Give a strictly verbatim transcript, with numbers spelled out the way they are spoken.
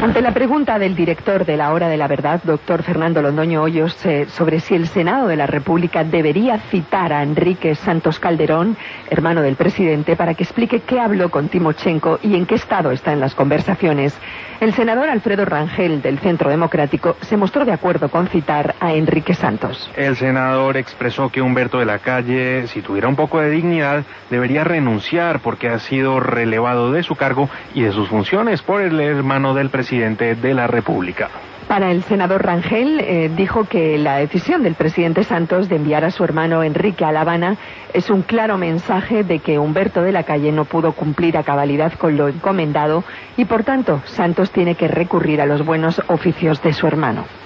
Ante la pregunta del director de La Hora de la Verdad, doctor Fernando Londoño Hoyos, eh, sobre si el Senado de la República debería citar a Enrique Santos Calderón, hermano del presidente, para que explique qué habló con Timochenko y en qué estado están las conversaciones, el senador Alfredo Rangel, del Centro Democrático, se mostró de acuerdo con citar a Enrique Santos. El senador expresó que Humberto de la Calle, si tuviera un poco de dignidad, debería renunciar porque ha sido relevado de su cargo y de sus funciones por el hermano del presidente de la República. Para el senador Rangel, eh, dijo que la decisión del presidente Santos de enviar a su hermano Enrique a La Habana es un claro mensaje de que Humberto de la Calle no pudo cumplir a cabalidad con lo encomendado y, por tanto, Santos tiene que recurrir a los buenos oficios de su hermano.